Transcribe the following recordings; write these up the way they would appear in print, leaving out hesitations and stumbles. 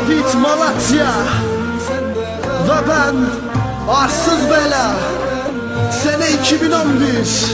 David Malatya ve ben Arsız Bela. Sene 2011.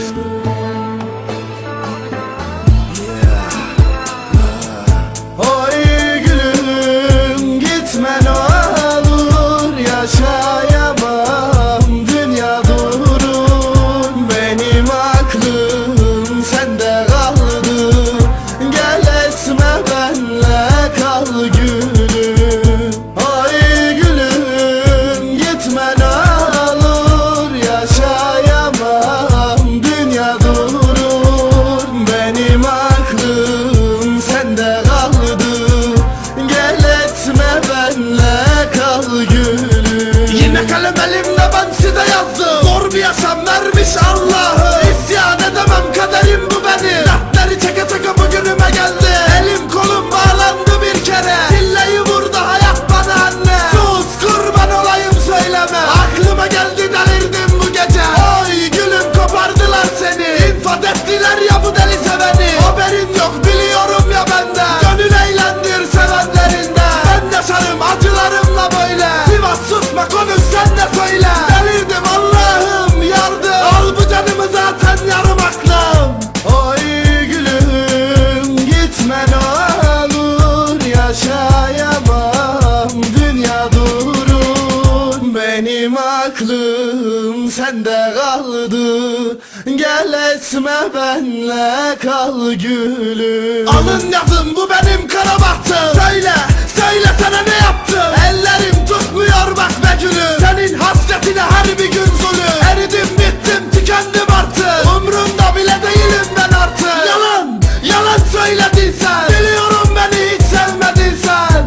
Oy gülüm gitme ne olur, yaşayamam dünya durur. Benim aklım sende kaldı, gel etme benle kal gülüm. Oy gülüm gitme ne olur, yaşayamam dünya durur. Benim aklım sende kaldı, gel etme benle kal gülüm. Yine kalem elimde ben size yazdım, zor bir yaşam vermiş Allah'ı. İsyan edemem, kaderim bu benim. Dertleri çeke çeke bugünüme geldi. Elim kolum bağlandı bir kere, zilleyi vurdu hayat bana anne. Sus kurban olayım söyleme, aklıma geldi delirdim bu gece. Oy gülüm kopardılar seni, infaz ettiler ya bu deli seveni. Haberin yok biliyorum ya bende, gönül eğlendir sevenlerinde. Ben yaşarım acılarımla böyle, Sivas susma konuş sen de söyle. Delirdim Allah'ım yardım, al bu canımı zaten yarım aklım. Oy gülüm gitme ne olur, yaşayamam dünya durur. Benim aklım sende kaldı, gel etme benle kal gülüm. Alın yazın bu benim kara bahtım, söyle söylesene ne yaptım. Ellerim tutmuyor bak be gülüm, senin hasretine her bir gün zulüm. Eridim bittim tükendim artık, umrunda bile değilim ben artık. Yalan yalan söyledin sen, biliyorum beni hiç sevmedin sen.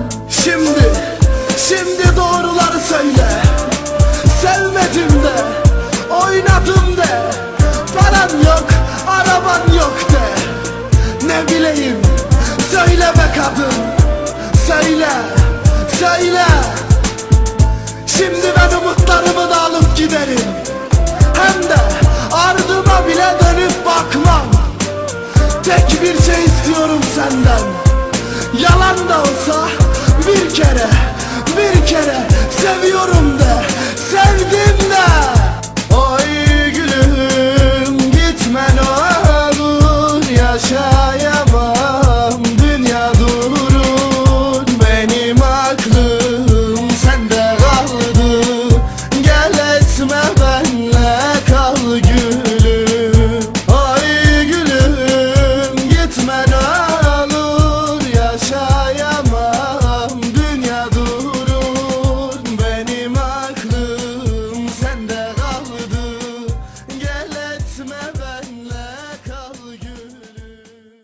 Şimdi doğruları söyle, sevmedim de oynadım de. Paran yok araban yok de, ne bileyim söyle be kadın, söyle söyle. Şimdi ben umutlarımı da